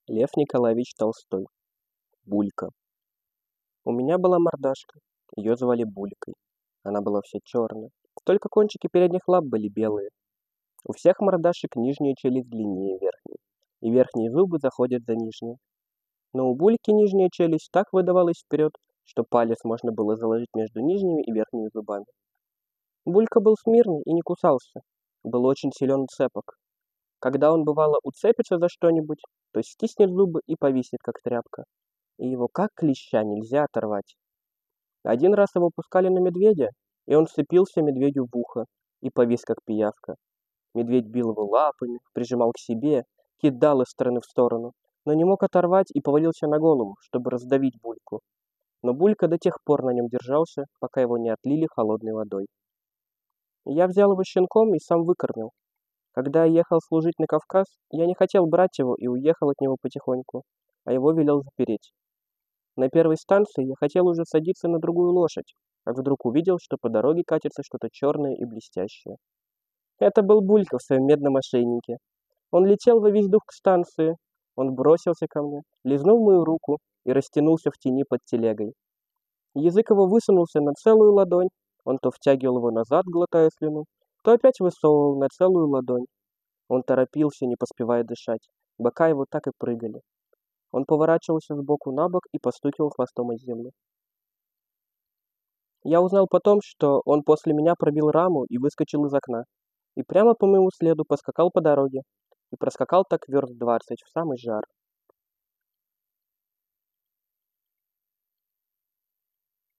Лев Николаевич Толстой. Булька. У меня была мордашка. Ее звали Булькой. Она была вся черная. Только кончики передних лап были белые. У всех мордашек нижняя челюсть длиннее верхней, и верхние зубы заходят за нижние. Но у Бульки нижняя челюсть так выдавалась вперед, что палец можно было заложить между нижними и верхними зубами. Булька был смирный и не кусался. Был очень силен и цепок. Когда он, бывало, уцепится за что-нибудь, то стиснет зубы и повиснет, как тряпка. И его как клеща нельзя оторвать. Один раз его пускали на медведя, и он вцепился медведю в ухо и повис, как пиявка. Медведь бил его лапами, прижимал к себе, кидал из стороны в сторону, но не мог оторвать и повалился на голову, чтобы раздавить Бульку. Но Булька до тех пор на нем держался, пока его не отлили холодной водой. Я взял его щенком и сам выкормил. Когда я ехал служить на Кавказ, я не хотел брать его и уехал от него потихоньку, а его велел запереть. На первой станции я хотел уже садиться на другую лошадь, как вдруг увидел, что по дороге катится что-то черное и блестящее. Это был Булька в своем медном ошейнике. Он летел во весь дух к станции. Он бросился ко мне, лизнул мою руку и растянулся в тени под телегой. Язык его высунулся на целую ладонь. Он то втягивал его назад, глотая слюну, то опять высовывал на целую ладонь. Он торопился, не поспевая дышать. Бока его так и прыгали. Он поворачивался с боку на бок и постукивал хвостом о землю. Я узнал потом, что он после меня пробил раму и выскочил из окна. И прямо по моему следу поскакал по дороге. И проскакал так верст 20 в самый жар.